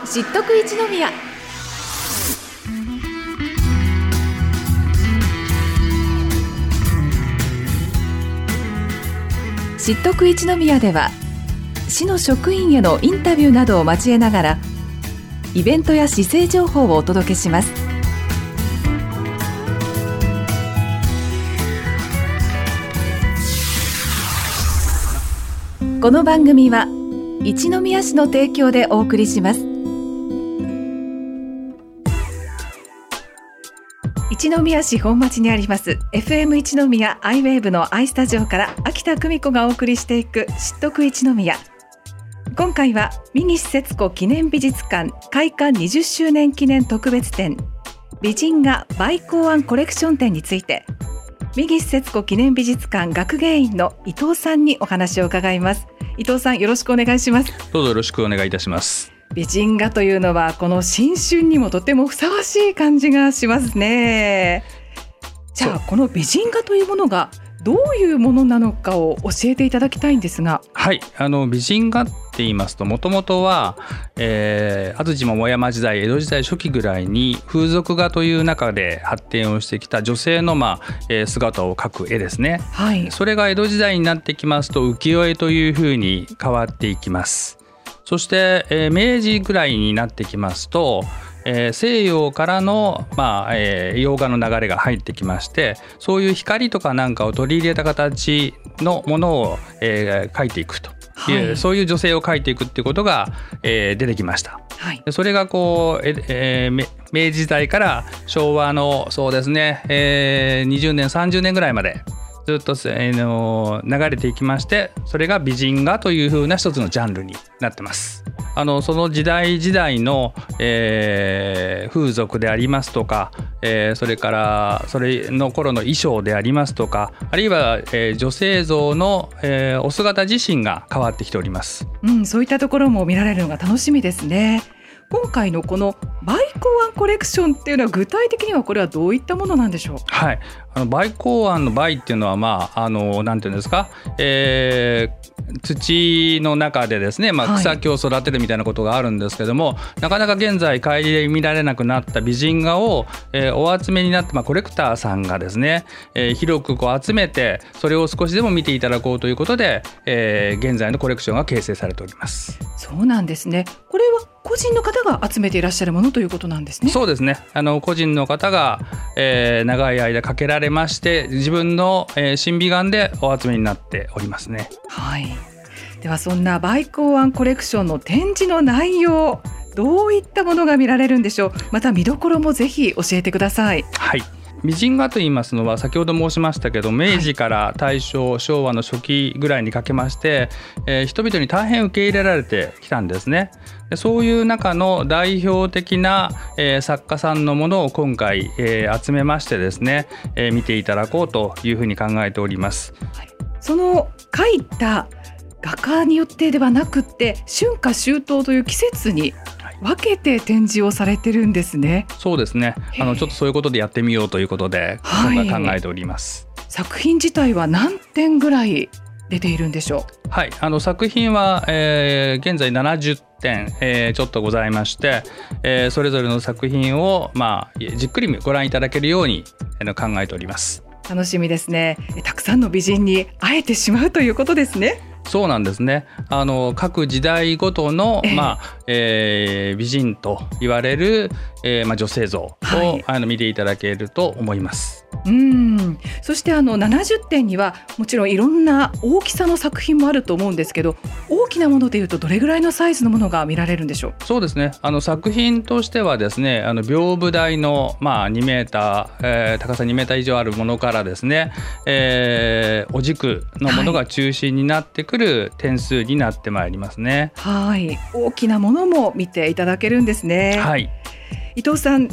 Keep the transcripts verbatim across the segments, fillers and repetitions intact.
知っとく一宮。知っとく一宮では市の職員へのインタビューなどを交えながらイベントや市政情報をお届けします。この番組は一宮市の提供でお送りします。一宮市本町にあります エフエム 一宮アイウェーブの アイスタジオから秋田久美子がお送りしていく知っとく一宮。今回は三岸節子記念美術館開館にじゅっしゅうねん記念特別展美人画バ考案コレクション展について三岸節子記念美術館学芸員の伊藤さんにお話を伺います。伊藤さん、よろしくお願いします。 どうぞよろしくお願いいたします。 美人画というのはこの新春にもとてもふさわしい感じがしますね。じゃあこの美人画というものがどういうものなのかを教えていただきたいんですが。 はい、あの美人画って言いますともともとは、えー、安土桃山時代江戸時代初期ぐらいに風俗画という中で発展をしてきた女性の、まあえー、姿を描く絵ですね、はい、それが江戸時代になってきますと浮世絵というふうに変わっていきます。そして、えー、明治ぐらいになってきますとえー、西洋からの、まあえー、洋画の流れが入ってきましてそういう光とかなんかを取り入れた形のものを、えー、描いていくという、はい、そういう女性を描いていくっていうことが、えー、出てきました、はい、それがこう、えー、明治時代から昭和のそうですね、えー、にじゅうねんさんじゅうねんぐらいまでずっと、えー、の流れていきましてそれが美人画というふうな一つのジャンルになってます。あのその時代時代の、えー、風俗でありますとか、えー、それからそれの頃の衣装でありますとかあるいは、えー、女性像の、えー、お姿自身が変わってきております、 うん、そういったところも見られるのが楽しみですね。今回のこのバイ考案コレクションっていうのは具体的にはこれはどういったものなんでしょう。 はい、あのバイ考案のバイっていうのはまああのなんていうんですか、えー、土の中でですね、まあ、草木を育てるみたいなことがあるんですけども、はい、なかなか現在顧みられなくなった美人画を、えー、お集めになって、まあ、コレクターさんがですね、えー、広くこう集めてそれを少しでも見ていただこうということで、えー、現在のコレクションが形成されております。 そうなんですね。これは個人の方が集めていらっしゃるものということなんですね。 そうですね。あの個人の方が、えー、長い間かけられまして自分の、えー、神美眼でお集めになっておりますね。 はい。ではそんなバイ考案コレクションの展示の内容どういったものが見られるんでしょう。また見どころもぜひ教えてください。 はい。美人画といいますのは先ほど申しましたけど明治から大正、はい、昭和の初期ぐらいにかけまして、えー、人々に大変受け入れられてきたんですね。でそういう中の代表的な、えー、作家さんのものを今回、えー、集めましてですね、えー、見ていただこうというふうに考えております、 はい、その描いた画家によってではなくって春夏秋冬という季節に分けて展示をされてるんですね。 そうですね。あのちょっとそういうことでやってみようということで今回考えております、 はい、作品自体は何点ぐらい出ているんでしょう。 はい、あの作品は、えー、現在ななじゅってん、えー、ちょっとございまして、えー、それぞれの作品を、まあ、じっくりご覧いただけるように、えー、考えております。 楽しみですね。たくさんの美人に会えてしまうということですね。 そうなんですね。あの各時代ごとの、えーまあえー、美人と言われる、えーまあ、女性像を、はい、あの見ていただけると思います。 うん、そしてあのななじゅってんにはもちろんいろんな大きさの作品もあると思うんですけど大きなものでいうとどれぐらいのサイズのものが見られるんでしょう。 そうですね。あの作品としてはですねあの屏風台の、まあ、にメーター、えー、高さにメーター以上あるものからですね、えー、お軸のものが中心になってくる点数になってまいりますね。 はい、大きなものも見ていただけるんですね。 はい、 伊藤さんこ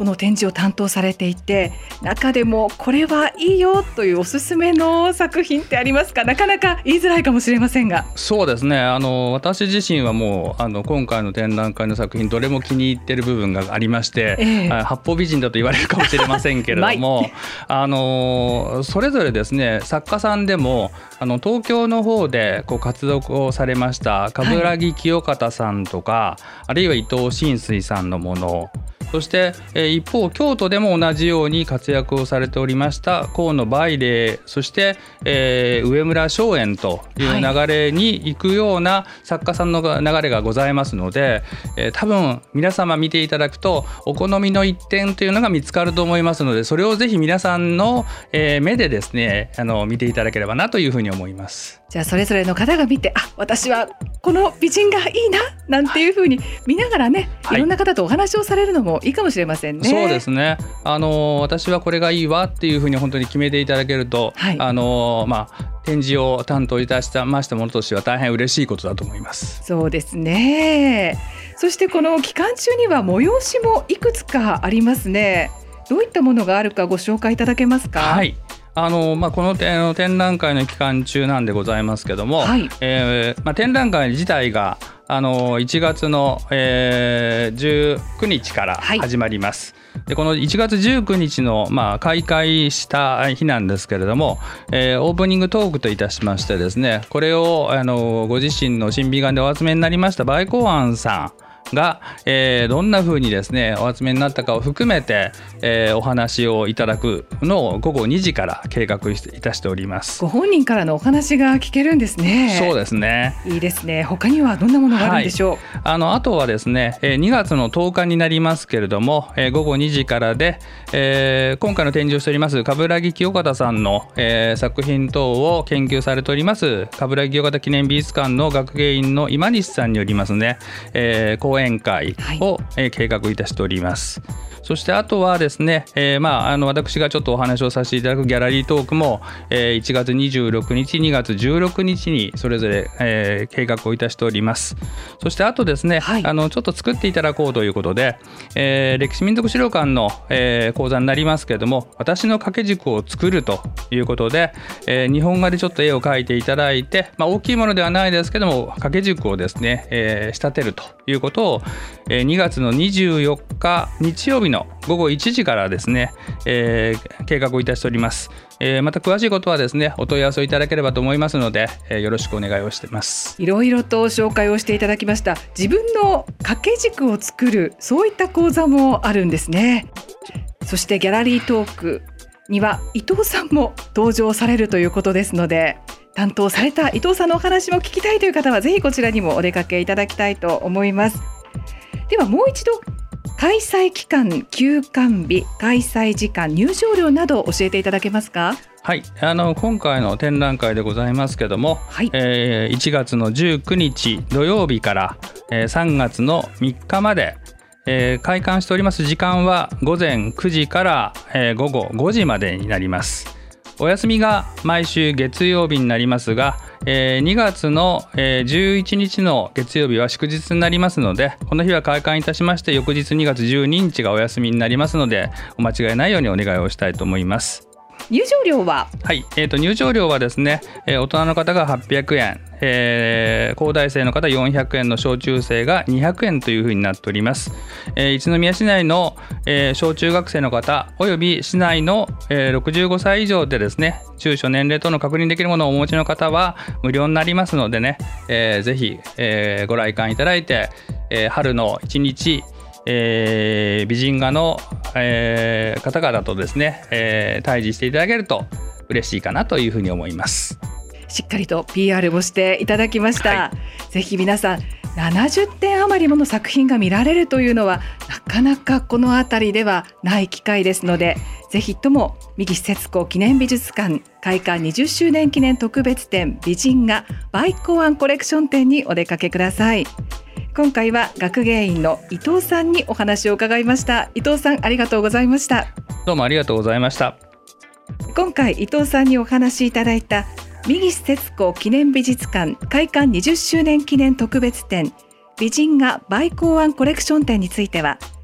この展示を担当されていて、中でもこれはいいよというおすすめの作品ってありますか？なかなか言いづらいかもしれませんが。 そうですね、あの私自身はもうあの今回の展覧会の作品どれも気に入ってる部分がありまして、えー、八方美人だと言われるかもしれませんけれどもあのそれぞれですね、作家さんでもあの東京の方でこう活動をされました冠城清方さんとか、はい、あるいは伊藤新水さんのもの、そして、えー、一方京都でも同じように活躍をされておりました河野梅玲、そして、えー、上村松園という流れに行くような作家さんの流れがございますので、えー、多分皆様見ていただくとお好みの一点というのが見つかると思いますので、それをぜひ皆さんの、えー、目でですねあの見ていただければなというふうに思います。 じゃあそれぞれの方が見て、あ、私はこの美人がいいななんていうふうに見ながらね、はい、いろんな方とお話をされるのもいいかもしれませんね。 そうですね、あの私はこれがいいわっていうふうに本当に決めていただけると、はい、あのまあ、展示を担当いたしましたものとしては大変嬉しいことだと思います。 そうですね。そしてこの期間中には催しもいくつかありますね。どういったものがあるかご紹介いただけますか？ はい、あのまあ、この展覧会の期間中なんでございますけども、はい、えーまあ、展覧会自体があのいちがつの、えー、じゅうくにちから始まります。はい、でこのいちがつじゅうくにちの、まあ、開会した日なんですけれども、えー、オープニングトークといたしましてですね、これをあのご自身の審美眼でお集めになりました梅光庵さんが、えー、どんな風にですねお集めになったかを含めて、えー、お話をいただくのをごごにじから計画いたしております。 ご本人からのお話が聞けるんですね。 そうですね、 いいですね。他にはどんなものがあるんでしょう？はい、 あのあとはですねにがつのとおかになりますけれども、えー、ごごにじからで、えー、今回の展示をしております冠城清方さんの、えー、作品等を研究されております冠城清方記念美術館の学芸員の今西さんによりますね、えー、講演会を、はい、計画いたしております。そしてあとはですね、えーまあ、あの私がちょっとお話をさせていただくギャラリートークも、えー、いちがつにじゅうろくにちにがつじゅうろくにちにそれぞれ、えー、計画をいたしております。そしてあとですね、はい、あのちょっと作っていただこうということで、えー、歴史民族資料館の、えー、講座になりますけれども、私の掛け軸を作るということで、えー、日本画でちょっと絵を描いていただいて、まあ、大きいものではないですけども掛け軸をですね、えー、仕立てるということを、えー、にがつのにじゅうよっか日曜日のごごいちじからですね、えー、計画をいたしております。えー、また詳しいことはですねお問い合わせをいただければと思いますので、えー、よろしくお願いをしています。 いろいろと紹介をしていただきました。自分の掛け軸を作る、そういった講座もあるんですね。そしてギャラリートークには伊藤さんも登場されるということですので、担当された伊藤さんのお話も聞きたいという方はぜひこちらにもお出かけいただきたいと思います。ではもう一度開催期間、休館日、開催時間、入場料など教えていただけますか？ はい、あの今回の展覧会でございますけども、はい、えー、いちがつのじゅうくにち土曜日から、えー、さんがつのみっかまで、えー、開館しております時間はごぜんくじから、えー、ごごごじまでになります。お休みが毎週月曜日になりますが、えー、にがつの、えー、じゅういちにちの月曜日は祝日になりますので、この日は開館いたしまして、翌日にがつじゅうににちがお休みになりますので、お間違いないようにお願いをしたいと思います。 入場料は、 はいえー、と入場料はですね、えー、大人の方がはっぴゃくえん、えー、高大生の方よんひゃくえんの小中生がにひゃくえんというふうになっております。えー、一宮市内の、えー、小中学生の方および市内の、えー、ろくじゅうごさい以上でですね、住所年齢等の確認できるものをお持ちの方は無料になりますのでね、えー、ぜひ、えー、ご来館いただいて、えー、春のいちにちえー、美人画の、えー、方々とですね、えー、対峙していただけると嬉しいかなというふうに思います。 しっかりと ピーアール をしていただきました。はい、ぜひ皆さんななじゅってん余りもの作品が見られるというのはなかなかこの辺りではない機会ですので、ぜひとも三岸節子記念美術館開館にじゅっしゅうねん記念特別展美人画梅光庵コレクション展にお出かけください。今回は学芸員の伊藤さんにお話を伺いました。伊藤さん、ありがとうございました。 どうもありがとうございました。 今回伊藤さんにお話いただいた三岸節子記念美術館開館にじゅっしゅうねん記念特別展美人画梅光庵コレクション展については、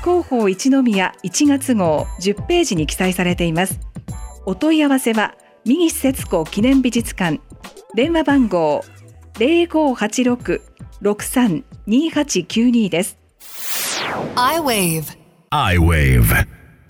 広報一宮いちがつ号じゅっページに記載されています。お問い合わせは三岸節子記念美術館、電話番号 ゼロごはちろく ろくさん にはちきゅうに です。 iWave iWave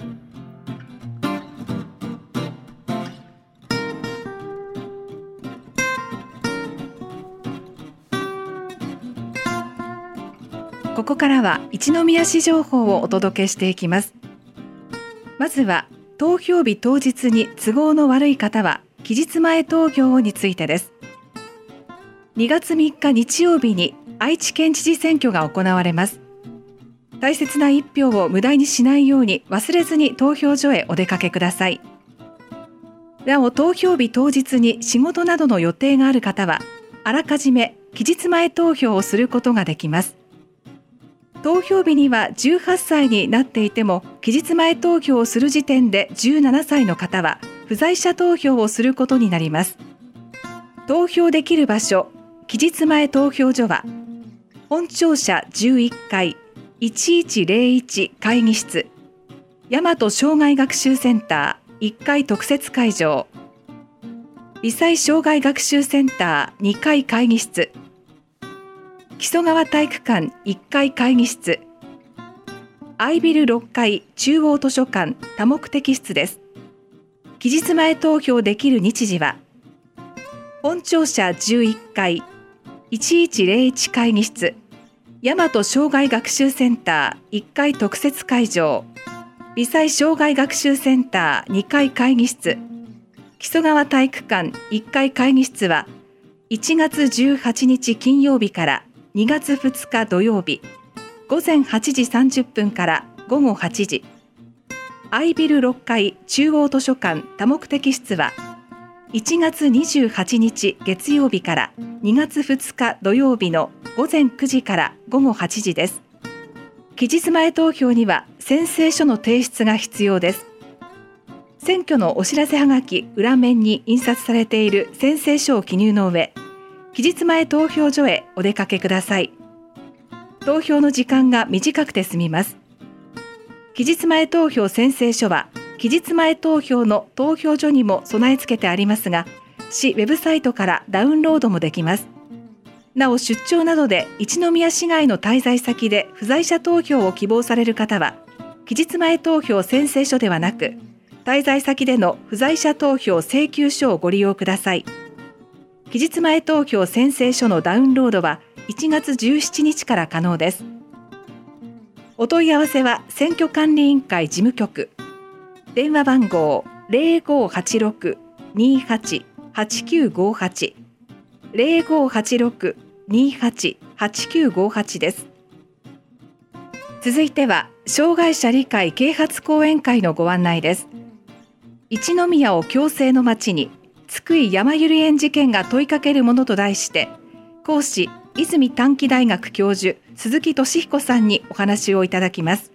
ここからは一宮市情報をお届けしていきます。まずは投票日当日に都合の悪い方は期日前投票についてです。にがつみっか日曜日に愛知県知事選挙が行われます。大切な一票を無駄にしないように忘れずに投票所へお出かけください。なお、投票日当日に仕事などの予定がある方はあらかじめ期日前投票をすることができます。投票日にはじゅうはっさいになっていても期日前投票をする時点でじゅうななさいの方は不在者投票をすることになります。投票できる場所、期日前投票所は本庁舎じゅういっかいいちいちゼロいち会議室、大和障害学習センターいっかい特設会場、微細障害学習センターにかい会議室、木曽川体育館いっかい会議室、アイビルろっかい中央図書館多目的室です。期日前投票できる日時は本庁舎じゅういっかいいちいちゼロいち会議室、大和障害学習センターいっかい特設会場、微細障害学習センターにかい会議室、木曽川体育館いっかい会議室はいちがつじゅうはちにち金曜日からにがつふつか土曜日、ごぜんはちじさんじゅっぷんからごごはちじ、アイビルろっかい中央図書館多目的室はいちがつにじゅうはちにち月曜日からにがつふつか土曜日のごぜんくじからごごはちじです。期日前投票には宣誓書の提出が必要です。選挙のお知らせはがき裏面に印刷されている宣誓書を記入の上、期日前投票所へお出かけください。投票の時間が短くて済みます。期日前投票宣誓書は期日前投票の投票所にも備え付けてありますが、市ウェブサイトからダウンロードもできます。なお、出張などで一宮市外の滞在先で不在者投票を希望される方は、期日前投票宣誓書ではなく滞在先での不在者投票請求書をご利用ください。期日前投票宣誓書のダウンロードはいちがつじゅうしちにちから可能です。お問い合わせは選挙管理委員会事務局、電話番号 ゼロごはちろく にはち はちきゅうごはち ゼロごはちろく にはち はちきゅうごはち です。続いては障害者理解啓発講演会のご案内です。一宮を共生の街に津久井やまゆり園事件が問いかけるものと題して、講師泉短期大学教授鈴木俊彦さんにお話をいただきます。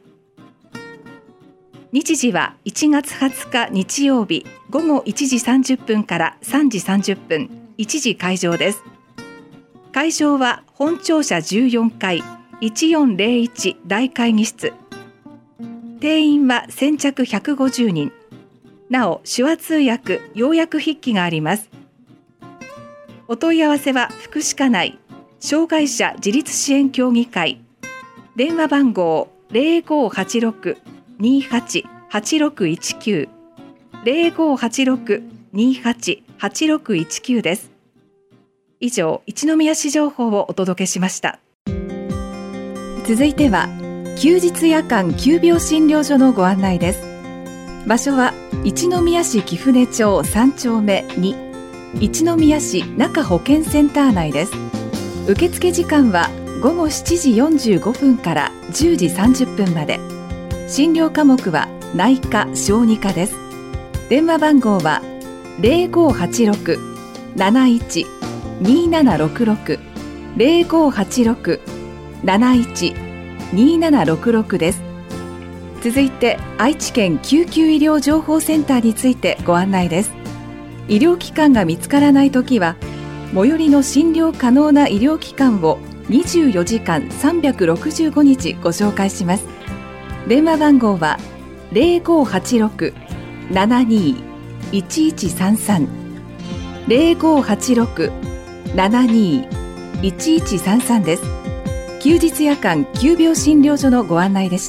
日時はいちがつはつか日曜日ごごいちじさんじゅっぷんからさんじさんじゅっぷん、いちじ開場です。会場は本庁舎じゅうよんかいいちよんゼロいち大会議室。定員は先着ひゃくごじゅうにん。なお、手話通訳、要約筆記があります。お問い合わせは福祉課内障害者自立支援協議会、電話番号 ゼロごはちろく にはち はちろくいちきゅう ゼロごはちろく にはち はちろくいちきゅう です。以上、一宮市情報をお届けしました。続いては休日夜間急病診療所のご案内です。場所は一宮市貴船町さんちょうめに、一宮市中保健センター内です。受付時間はごごしちじよんじゅうごふんからじゅうじさんじゅっぷんまで。診療科目は内科・小児科です。電話番号はゼロごはちろく なないち にななろくろく ゼロごはちろく なないち にななろくろく です。続いて愛知県救急医療情報センターについてご案内です。医療機関が見つからないときは、最寄りの診療可能な医療機関をにじゅうよじかんさんびゃくろくじゅうごにちご紹介します。 電話番号は ゼロごはちろく ななにー いちいちさんさん ゼロごはちろく ななにー いちいちさんさん です。休日夜間急病診療所のご案内でした。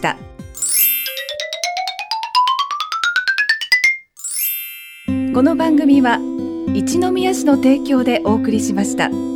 この番組は一宮市の提供でお送りしました。